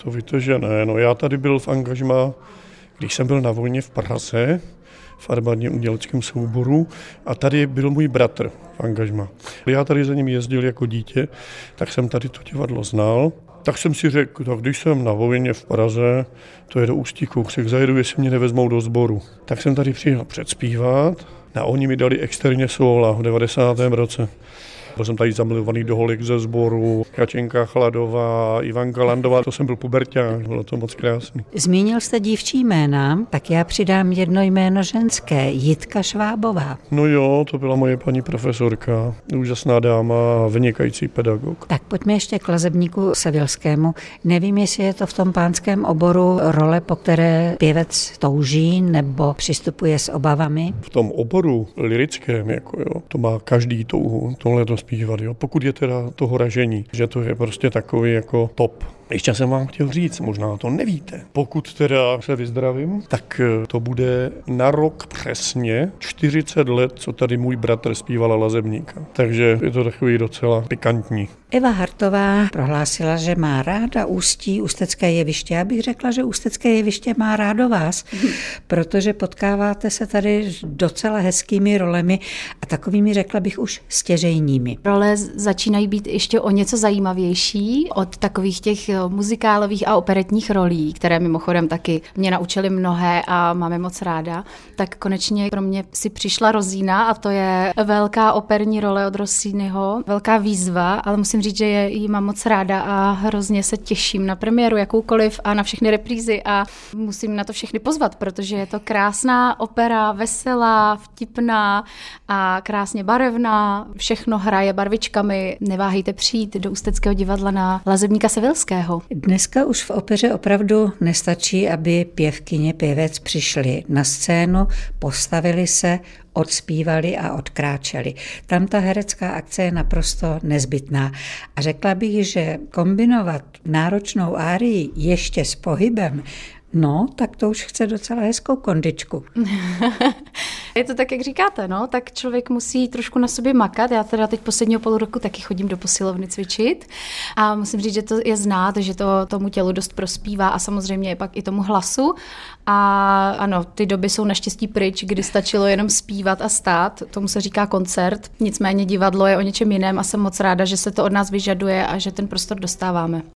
to víte, že ne. No já tady byl v angažmá, když jsem byl na vojně v Praze, v armádním uměleckém souboru a tady byl můj bratr v angažmá. Já tady za ním jezdil jako dítě, tak jsem tady to divadlo znal. Tak jsem si řekl, tak když jsem na vojně v Praze, to je do Ústí kousek, zajedu, jestli mě nevezmou do sboru. Tak jsem tady přijel předspívat a oni mi dali externě sóla v 90. roce. Byl jsem tady zamilovaný do Holik ze sboru, Kačenka Chladová, Ivanka Landová, to jsem byl puberťák, bylo to moc krásný. Zmínil jste dívčí jména, tak já přidám jedno jméno ženské, Jitka Švábová. No jo, to byla moje paní profesorka, úžasná dáma, vynikající pedagog. Tak pojďme ještě k Lazebníku Sevilskému. Nevím, jestli je to v tom pánském oboru role, po které pěvec touží nebo přistupuje s obavami. V tom oboru lirickém, jako jo, to má každý touhu, tohle to zpívat, jo. Pokud je teda toho ražení, že to je prostě takový jako top. Ještě jsem vám chtěl říct, možná to nevíte. Pokud teda se vyzdravím, tak to bude na rok přesně 40 let, co tady můj bratr zpívala Lazebníka. Takže je to takový docela pikantní. Eva Hartová prohlásila, že má ráda Ústí, Ústecké Jeviště. Já bych řekla, že Ústecké Jeviště má rádo vás, protože potkáváte se tady s docela hezkými rolemi a takovými, řekla bych, už stěžejními. Role začínají být ještě o něco zajímavější od takových těch muzikálových a operetních rolí, které mimochodem taky mě naučily mnohé a máme moc ráda, tak konečně pro mě si přišla Rozína a to je velká operní role od Rossiniho, velká výzva, ale musím říct, že ji mám moc ráda a hrozně se těším na premiéru jakoukoliv a na všechny reprízy a musím na to všechny pozvat, protože je to krásná opera, veselá, vtipná a krásně barevná, všechno hraje barvičkami, neváhejte přijít do Ústeckého divadla na Lazebníka Sevilského. Dneska už v opeře opravdu nestačí, aby pěvkyně, pěvec přišli na scénu, postavili se, odspívali a odkráčeli. Tam ta herecká akce je naprosto nezbytná. A řekla bych, že kombinovat náročnou árii ještě s pohybem, no, tak to už chce docela hezkou kondičku. Je to tak, jak říkáte, no, tak člověk musí trošku na sobě makat. Já teda teď posledního půl roku taky chodím do posilovny cvičit a musím říct, že to je znát, že to tomu tělu dost prospívá a samozřejmě pak i tomu hlasu. A ano, ty doby jsou naštěstí pryč, kdy stačilo jenom zpívat a stát. Tomu se říká koncert. Nicméně divadlo je o něčem jiném a jsem moc ráda, že se to od nás vyžaduje a že ten prostor dostáváme.